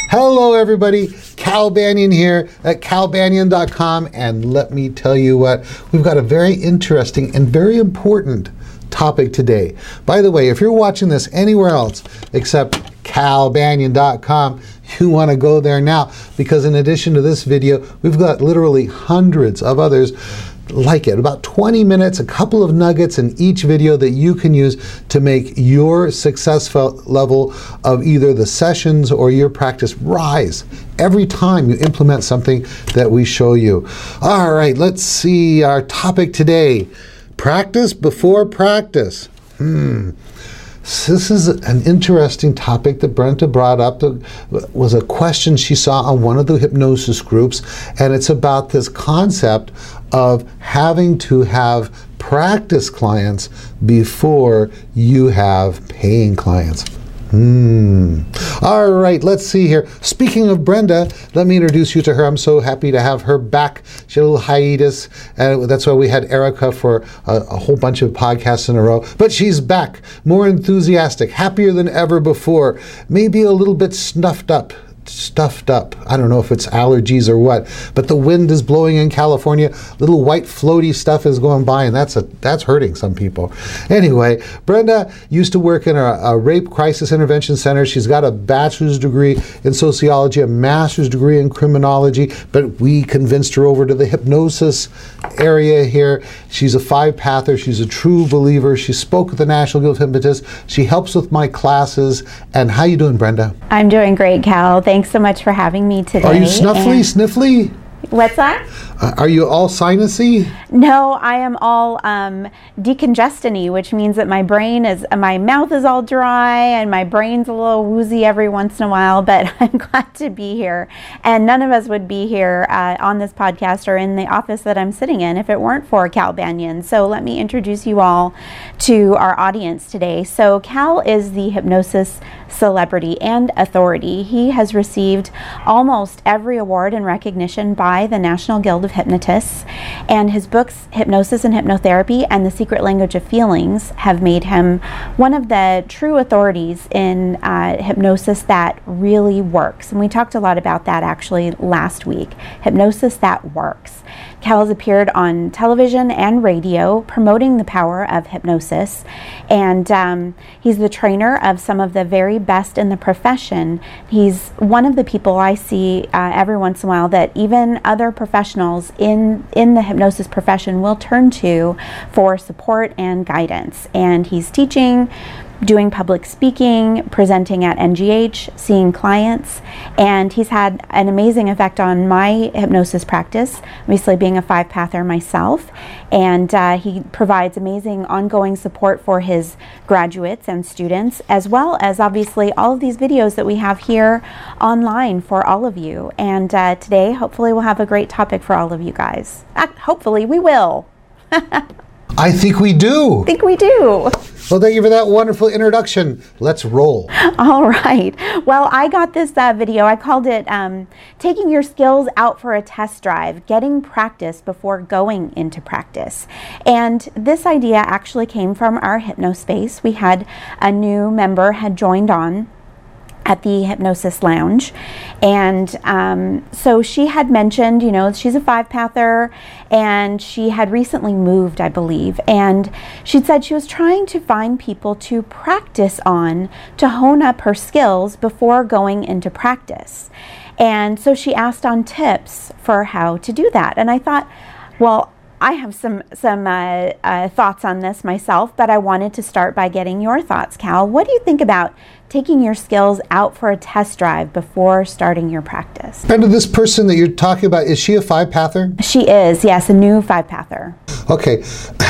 Hello everybody, Cal Banyan here at calbanyan.com, and let me tell you what, we've got a very interesting and very important topic today. By the way, if you're watching this anywhere else except calbanyan.com, you want to go there now, because in addition to this video, we've got literally hundreds of others like it. About 20 minutes, a couple of nuggets in each video that you can use to make your success level of either the sessions or your practice rise every time you implement something that we show you. All right, let's see our topic today. Practice before practice. This is an interesting topic that Brenda brought up. That was a question she saw on one of the hypnosis groups, and it's about this concept of having to have practice clients before you have paying clients. All right, let's see here. Speaking of Brenda, let me introduce you to her. I'm so happy to have her back. She had a little hiatus, and that's why we had Erica for a whole bunch of podcasts in a row. But she's back, more enthusiastic, happier than ever before, maybe a little bit stuffed up. I don't know if it's allergies or what, but the wind is blowing in California. Little white floaty stuff is going by, and that's hurting some people. Anyway, Brenda used to work in a rape crisis intervention center. She's got a bachelor's degree in sociology, a master's degree in criminology, but we convinced her over to the hypnosis area here. She's a five-pather. She's a true believer. She spoke at the National Guild of Hypnotists. She helps with my classes. And how you doing, Brenda? I'm doing great, Cal. Thanks so much for having me today. Are you sniffly? What's that? Are you all sinusy? No, I am all decongestion-y, which means that my mouth is all dry and my brain's a little woozy every once in a while, but I'm glad to be here. And none of us would be here on this podcast or in the office that I'm sitting in if it weren't for Cal Banyan. So let me introduce you all to our audience today. So Cal is the hypnosis celebrity and authority. He has received almost every award and recognition by the National Guild of Hypnotists, and his books Hypnosis and Hypnotherapy and The Secret Language of Feelings have made him one of the true authorities in hypnosis that really works. And we talked a lot about that actually last week. Hypnosis that works. Cal has appeared on television and radio promoting the power of hypnosis, and he's the trainer of some of the very best in the profession. He's one of the people I see every once in a while that even other professionals in the hypnosis profession will turn to for support and guidance. And he's teaching, doing public speaking, presenting at NGH, seeing clients, and he's had an amazing effect on my hypnosis practice, obviously being a five-pather myself, and he provides amazing ongoing support for his graduates and students, as well as obviously all of these videos that we have here online for all of you. And today, hopefully we'll have a great topic for all of you guys. Hopefully we will. I think we do. Well, thank you for that wonderful introduction. Let's roll. All right. Well, I got this video. I called it Taking Your Skills Out for a Test Drive, Getting Practice Before Going into Practice. And this idea actually came from our Hypnospace. We had a new member had joined on at the Hypnosis Lounge, and so she had mentioned, you know, she's a five-pather, and she had recently moved, I believe, and she said she was trying to find people to practice on to hone up her skills before going into practice. And so she asked on tips for how to do that, and I thought, well, I have some thoughts on this myself, but I wanted to start by getting your thoughts, Cal. What do you think about taking your skills out for a test drive before starting your practice? And this person that you're talking about, is she a five-pather? She is, yes, a new five-pather. Okay.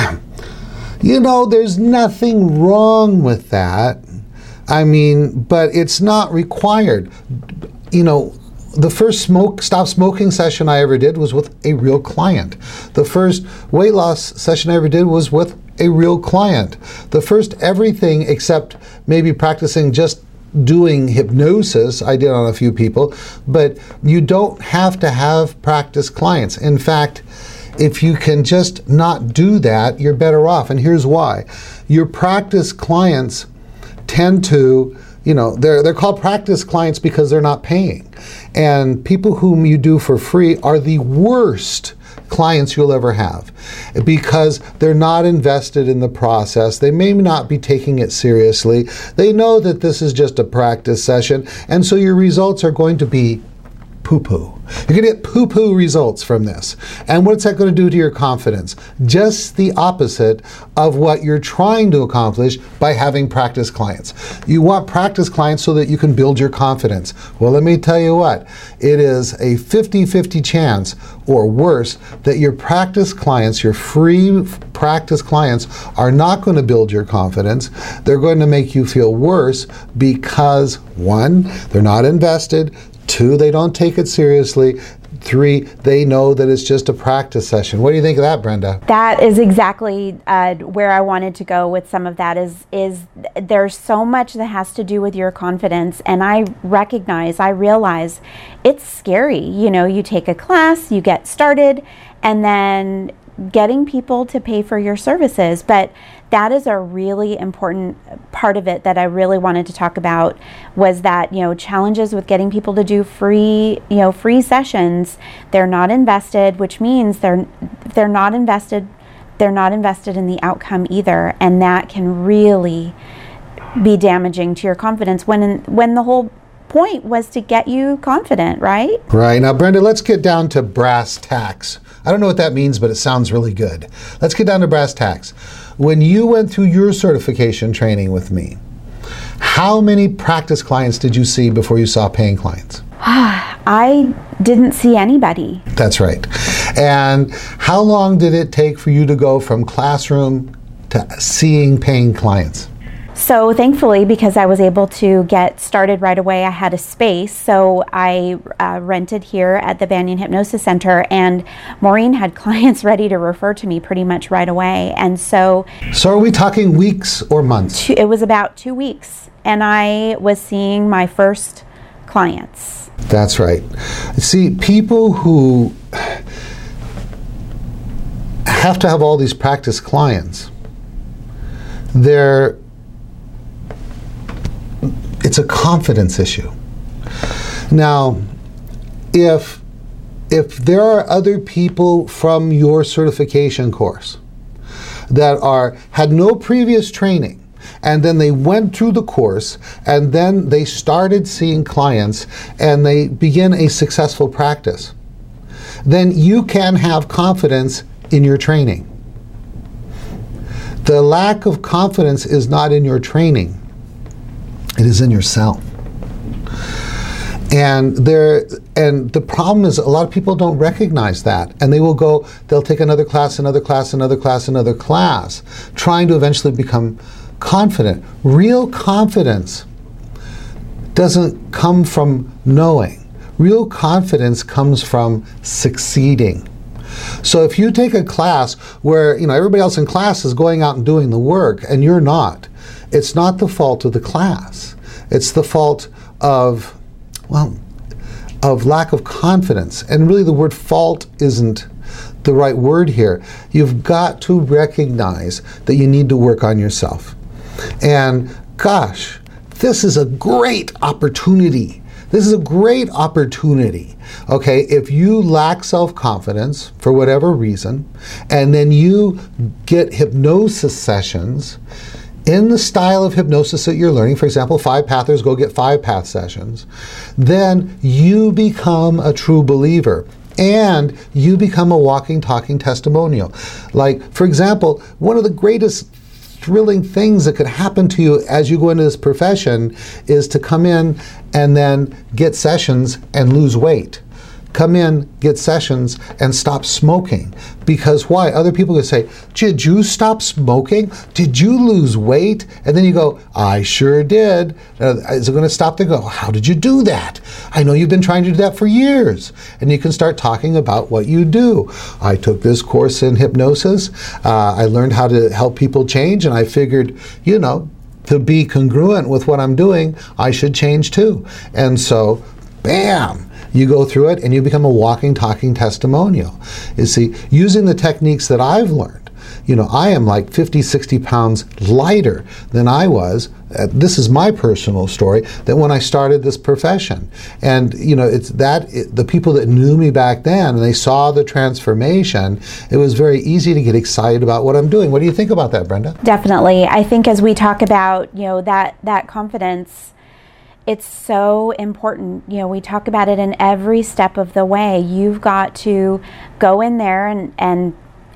You know, there's nothing wrong with that. I mean, but it's not required. You know, the first stop smoking session I ever did was with a real client. The first weight loss session I ever did was with a real client. The first everything except maybe practicing just doing hypnosis I did on a few people, but you don't have to have practice clients. In fact, if you can just not do that, you're better off. And here's why. Your practice clients tend to they're called practice clients because they're not paying. And people whom you do for free are the worst clients you'll ever have, because they're not invested in the process. They may not be taking it seriously. They know that this is just a practice session, and so your results are going to be poo-poo. You're going to get poo-poo results from this. And what's that going to do to your confidence? Just the opposite of what you're trying to accomplish by having practice clients. You want practice clients so that you can build your confidence. Well, let me tell you what, it is a 50-50 chance or worse that your practice clients, your free practice clients, are not going to build your confidence. They're going to make you feel worse because, one, they're not invested. 2, they don't take it seriously. 3, they know that it's just a practice session. What do you think of that, Brenda? That is exactly where I wanted to go with some of that. Is there's so much that has to do with your confidence, and I realize it's scary. You take a class, you get started, and then getting people to pay for your services. But that is a really important part of it that I really wanted to talk about, was that, challenges with getting people to do free sessions. They're not invested, which means they're not invested in the outcome either. And that can really be damaging to your confidence when the whole point was to get you confident, right? Right. Now, Brenda, let's get down to brass tacks. I don't know what that means, but it sounds really good. Let's get down to brass tacks. When you went through your certification training with me, how many practice clients did you see before you saw paying clients? I didn't see anybody. That's right. And how long did it take for you to go from classroom to seeing paying clients? So thankfully, because I was able to get started right away, I had a space. So I rented here at the Banyan Hypnosis Center, and Maureen had clients ready to refer to me pretty much right away. And so are we talking weeks or months? It was about 2 weeks, and I was seeing my first clients. That's right. See, people who have to have all these practice clients, it's a confidence issue. Now, if there are other people from your certification course that had no previous training, and then they went through the course, and then they started seeing clients, and they begin a successful practice, then you can have confidence in your training. The lack of confidence is not in your training. It is in yourself. And the problem is a lot of people don't recognize that, and they'll take another class, trying to eventually become confident. Real confidence doesn't come from knowing. Real confidence comes from succeeding. So if you take a class where everybody else in class is going out and doing the work and you're not, it's not the fault of the class. It's the fault of lack of confidence. And really the word fault isn't the right word here. You've got to recognize that you need to work on yourself. And gosh, this is a great opportunity. Okay, if you lack self-confidence for whatever reason, and then you get hypnosis sessions in the style of hypnosis that you're learning, for example, 5-pathers go get 5-path sessions, then you become a true believer. And you become a walking, talking testimonial. Like, for example, one of the greatest thrilling things that could happen to you as you go into this profession is to come in and then get sessions and lose weight. Come in, get sessions, and stop smoking. Because why? Other people could say, did you stop smoking? Did you lose weight? And then you go, I sure did. Is it going to stop? They go, how did you do that? I know you've been trying to do that for years. And you can start talking about what you do. I took this course in hypnosis. I learned how to help people change, and I figured, to be congruent with what I'm doing, I should change too. And so, bam! You go through it and you become a walking, talking testimonial. You see, using the techniques that I've learned, I am like 50, 60 pounds lighter than I was this is my personal story, that when I started this profession, and the people that knew me back then, and they saw the transformation, it was very easy to get excited about what I'm doing. What do you think about that, Brenda? Definitely. I think as we talk about, that confidence, it's so important. We talk about it in every step of the way. You've got to go in there and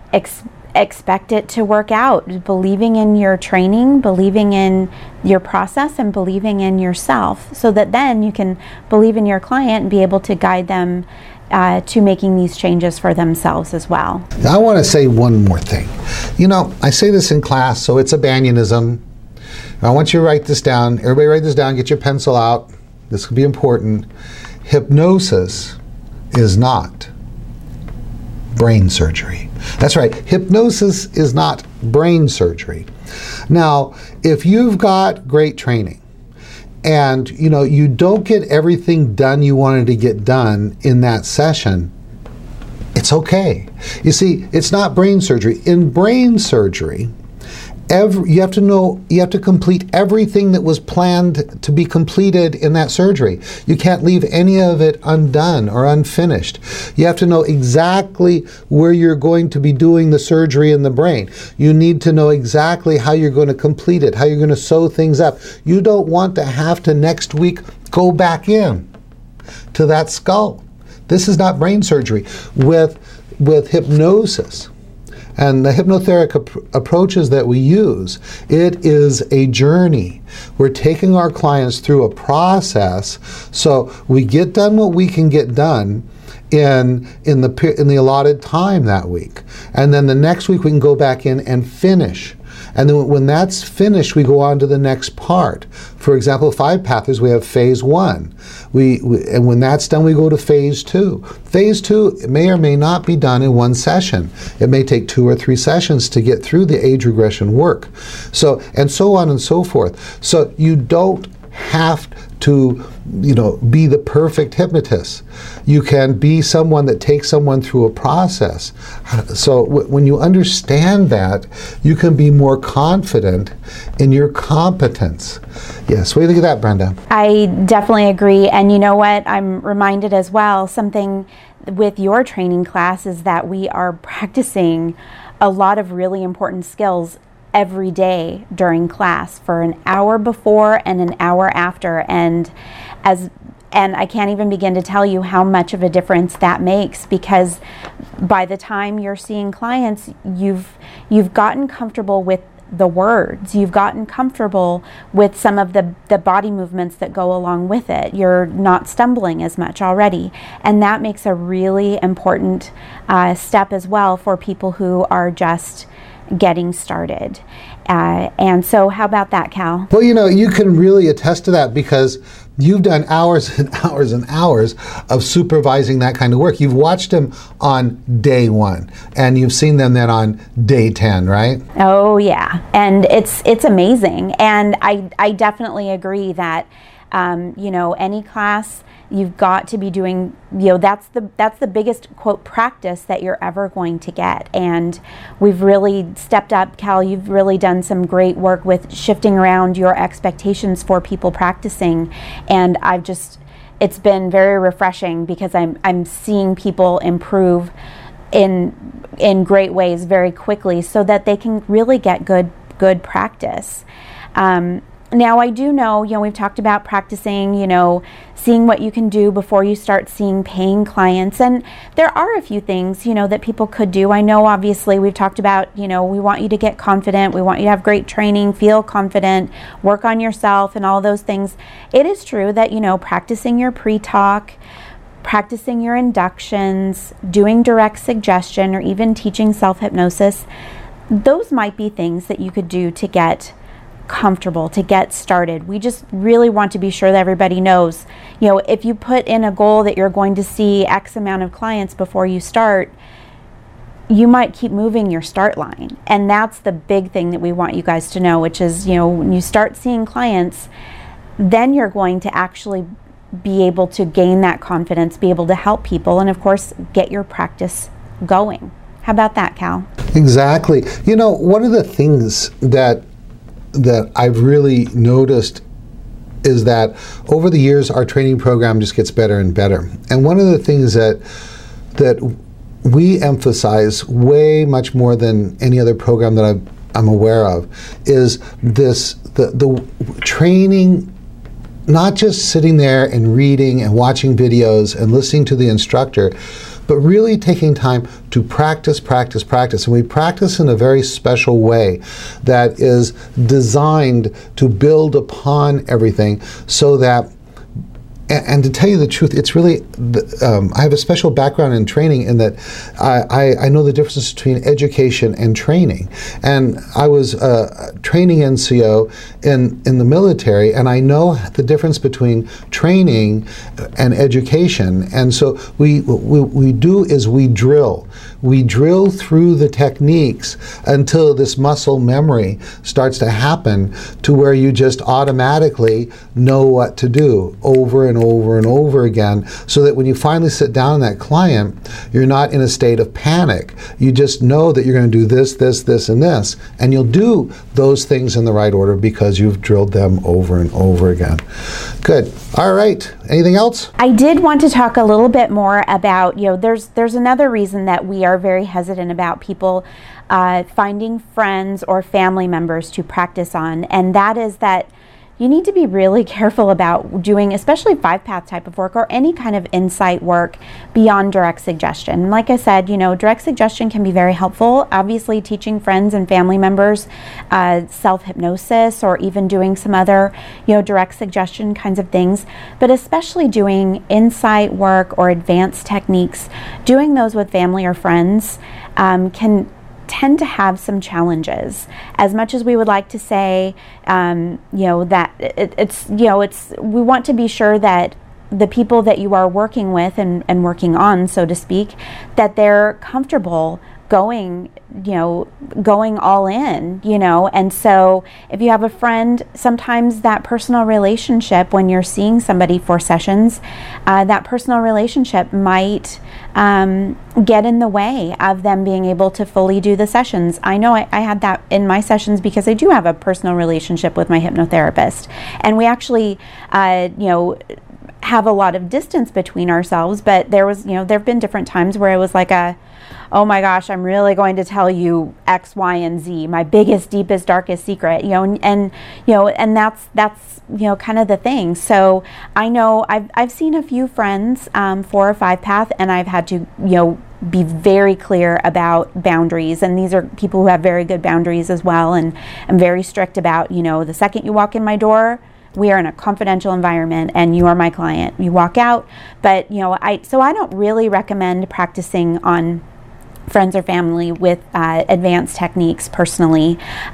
expect it to work out, believing in your training, believing in your process, and believing in yourself, so that then you can believe in your client and be able to guide them to making these changes for themselves as well. I want to say one more thing. I say this in class, so it's a Banyonism. I want you to write this down. Everybody write this down. Get your pencil out. This could be important. Hypnosis is not brain surgery. That's right. Hypnosis is not brain surgery. Now, if you've got great training and you don't get everything done you wanted to get done in that session, it's okay. You see, it's not brain surgery. In brain surgery, you have to complete everything that was planned to be completed in that surgery. You can't leave any of it undone or unfinished. You have to know exactly where you're going to be doing the surgery in the brain. You need to know exactly how you're going to complete it, how you're going to sew things up. You don't want to have to next week go back in to that skull. This is not brain surgery. With hypnosis and the hypnotherapy approaches that we use, it is a journey. We're taking our clients through a process so we get done what we can get done in the allotted time that week. And then the next week we can go back in and finish. And then when that's finished, we go on to the next part. For example, 5 pathers, we have phase 1. And when that's done, we go to phase 2. Phase 2 may or may not be done in one session. It may take 2 or 3 sessions to get through the age regression work. So, and so on and so forth. So you don't have to be the perfect hypnotist. You can be someone that takes someone through a process. So when you understand that, you can be more confident in your competence. Yes, what do you think of that, Brenda? I definitely agree. And you know what? I'm reminded as well, something with your training class is that we are practicing a lot of really important skills every day during class for an hour before and an hour after, and I can't even begin to tell you how much of a difference that makes, because by the time you're seeing clients, you've gotten comfortable with the words, you've gotten comfortable with some of the body movements that go along with it. You're not stumbling as much already, and that makes a really important step as well for people who are just getting started. And so how about that, Cal? Well, you can really attest to that because you've done hours and hours and hours of supervising that kind of work. You've watched them on day 1 and you've seen them then on day 10, right? Oh yeah, and it's amazing. And I definitely agree that any class you've got to be doing, that's the biggest quote practice that you're ever going to get. And we've really stepped up. Cal, you've really done some great work with shifting around your expectations for people practicing, and it's been very refreshing because I'm seeing people improve in great ways very quickly so that they can really get good practice. Now, I do know, we've talked about practicing, seeing what you can do before you start seeing paying clients. And there are a few things, that people could do. I know, obviously, we've talked about, we want you to get confident. We want you to have great training, feel confident, work on yourself and all those things. It is true that, practicing your pre-talk, practicing your inductions, doing direct suggestion, or even teaching self-hypnosis, those might be things that you could do to get comfortable, to get started. We just really want to be sure that everybody knows, if you put in a goal that you're going to see X amount of clients before you start, you might keep moving your start line. And that's the big thing that we want you guys to know, which is, when you start seeing clients, then you're going to actually be able to gain that confidence, be able to help people, and of course, get your practice going. How about that, Cal? Exactly. One of the things that that I've really noticed is that over the years our training program just gets better and better. And one of the things that we emphasize way much more than any other program that I'm aware of is the training, not just sitting there and reading and watching videos and listening to the instructor, but really taking time to practice. And we practice in a very special way that is designed to build upon everything so that, and to tell you the truth, it's really, I have a special background in training in that I know the difference between education and training. And I was a training NCO in the military, and I know the difference between training and education. And so we do is we drill. We drill through the techniques until this muscle memory starts to happen to where you just automatically know what to do over and over and over again, so that when you finally sit down with that client, you're not in a state of panic. You just know that you're going to do this, this, this, and this, and you'll do those things in the right order because you've drilled them over and over again. Good. All right. Anything else? I did want to talk a little bit more about, there's another reason that we are very hesitant about people finding friends or family members to practice on, and that is that you need to be really careful about doing, especially 5-path type of work or any kind of insight work beyond direct suggestion. Like I said, direct suggestion can be very helpful. Obviously, teaching friends and family members self-hypnosis or even doing some other, direct suggestion kinds of things. But especially doing insight work or advanced techniques, doing those with family or friends can tend to have some challenges. As much as we would like to say, that we want to be sure that the people that you are working with and working on, so to speak, that they're comfortable going all in, and so if you have a friend, sometimes that personal relationship, when you're seeing somebody for sessions, that personal relationship might get in the way of them being able to fully do the sessions. I know I had that in my sessions because I do have a personal relationship with my hypnotherapist, and we actually, have a lot of distance between ourselves, but there have been different times where it was like oh my gosh, I'm really going to tell you X, Y, and Z, my biggest, deepest, darkest secret, and that's kind of the thing. So I know I've seen a few friends 4 or 5-path, and I've had to be very clear about boundaries, and these are people who have very good boundaries as well, and I'm very strict about the second you walk in my door, we are in a confidential environment and you are my client. You walk out, but I don't really recommend practicing on friends or family with advanced techniques personally.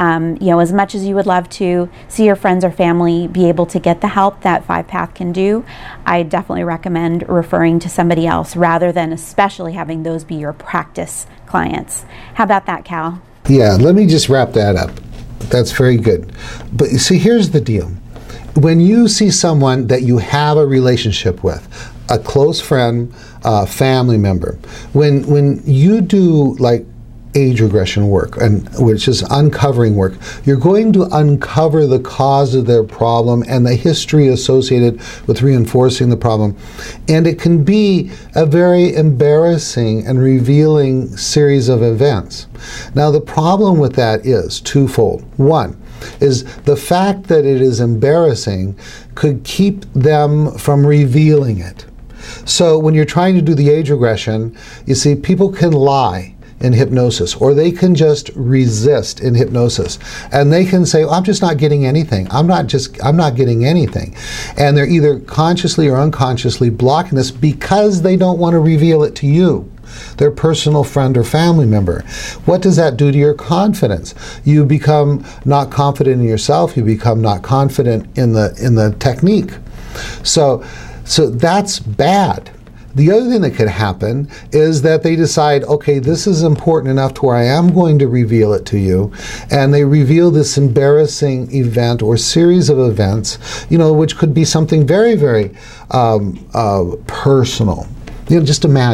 As much as you would love to see your friends or family be able to get the help that 5-path can do, I definitely recommend referring to somebody else rather than especially having those be your practice clients. How about that, Cal? Yeah, let me just wrap that up. That's very good. But you see, here's the deal. When you see someone that you have a relationship with, a close friend, family member, when you do like age regression work, and which is uncovering work, you're going to uncover the cause of their problem and the history associated with reinforcing the problem. And it can be a very embarrassing and revealing series of events. Now, the problem with that is twofold. One is the fact that it is embarrassing could keep them from revealing it. So when you're trying to do the age regression, you see, people can lie in hypnosis, or they can just resist in hypnosis, and they can say, I'm just not getting anything. I'm not getting anything. And they're either consciously or unconsciously blocking this because they don't want to reveal it to you, their personal friend or family member. What does that do to your confidence? You become not confident in yourself. You become not confident in the technique. So that's bad. The other thing that could happen is that they decide, okay, this is important enough to where I am going to reveal it to you, and they reveal this embarrassing event or series of events, which could be something very, very personal. Just imagine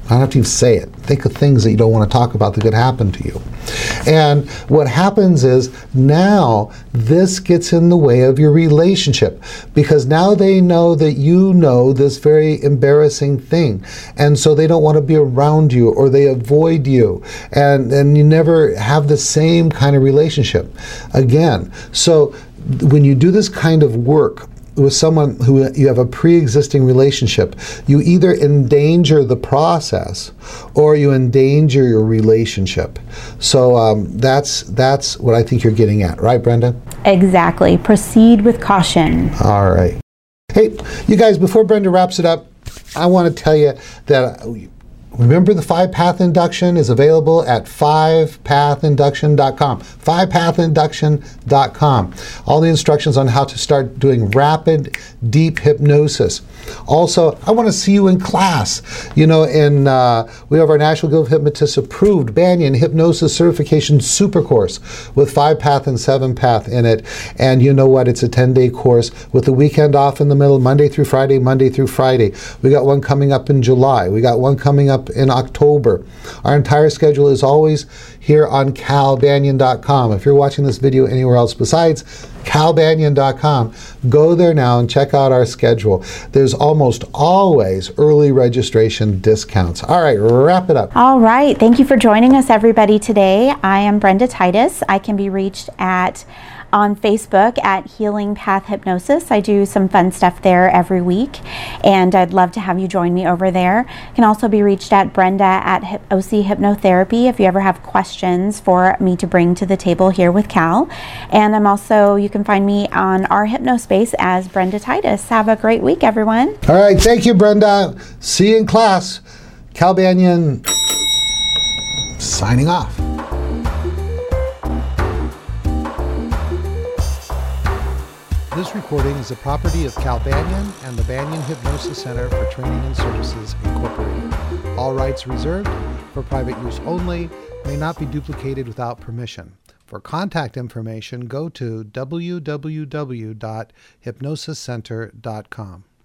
I don't have to even say it. Think of things that you don't want to talk about that could happen to you. And what happens is now this gets in the way of your relationship, because now they know that you know this very embarrassing thing. And so they don't want to be around you, or they avoid you. And you never have the same kind of relationship again. So when you do this kind of work with someone who you have a pre-existing relationship, you either endanger the process or you endanger your relationship. So that's what I think you're getting at, right, Brenda? Exactly. Proceed with caution. All right. Hey, you guys, before Brenda wraps it up, I want to tell you that remember, the 5-Path Induction is available at 5pathinduction.com. 5pathinduction.com. All the instructions on how to start doing rapid, deep hypnosis. Also, I want to see you in class. We have our National Guild of Hypnotists approved Banyan Hypnosis Certification Super Course with 5-Path and 7-Path in it. And you know what? It's a 10-day course with the weekend off in the middle, Monday through Friday. We got one coming up in July. We got one coming up in October. Our entire schedule is always here on calbanyan.com. If you're watching this video anywhere else besides calbanyan.com, go there now and check out our schedule. There's almost always early registration discounts. All right, wrap it up. All right. Thank you for joining us, everybody, today. I am Brenda Titus. I can be reached on Facebook at Healing Path Hypnosis. I do some fun stuff there every week, and I'd love to have you join me over there. You can also be reached at Brenda at OC Hypnotherapy if you ever have questions for me to bring to the table here with Cal. And you can find me on our Hypnospace as Brenda Titus. Have a great week, everyone. All right, thank you, Brenda. See you in class. Cal Banyan signing off. This recording is the property of Cal Banyan and the Banyan Hypnosis Center for Training and Services, Incorporated. All rights reserved, for private use only, may not be duplicated without permission. For contact information, go to www.hypnosiscenter.com.